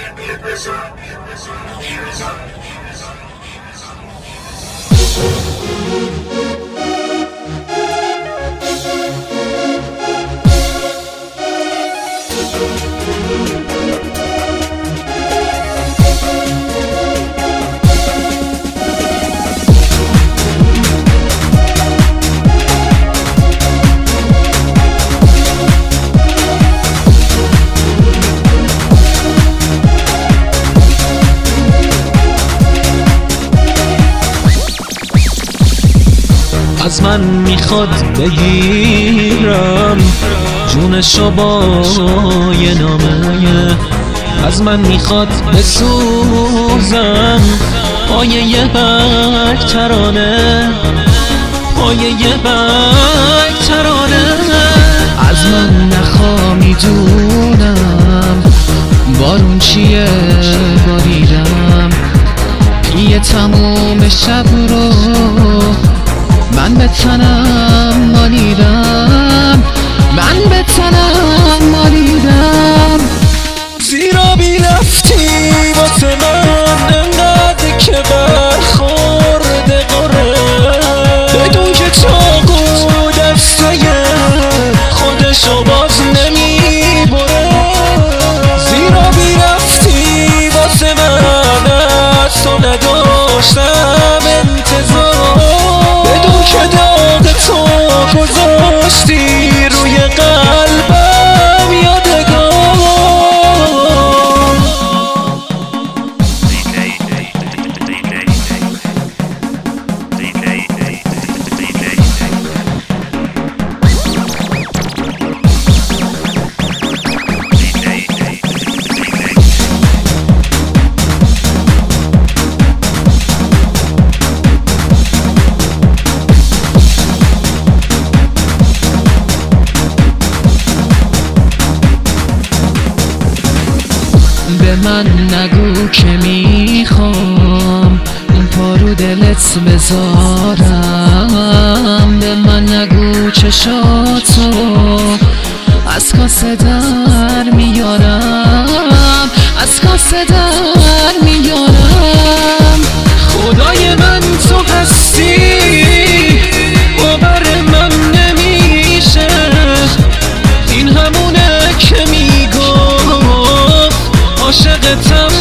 از من میخواد بگیرم جونشو با یه نامه، از من میخواد بسوزم پای یه بک ترانه، پای یه بک ترانه. از من نخوا میدونم بارون چیه باریدم، یه تموم شب رو من به تنم مالیدم، من به تنم مالیدم. زیرا بی رفتی واسه من انقدر که برخورده قره، بدون که چاقو دسته خودشو باز نمیبره. زیرا بی رفتی واسه من از تو نداشتم انتظار، بدون که داغ تو گذاشتی روی قلبم یادگار. به من نگو که میخوام اون پا رو دلت بذارم، به من نگو چشاتو از کاسه در میارم، از کاسه در میارم. خدای من تو هستی باور من نمیشه، این همونه که میگفت عاشقتم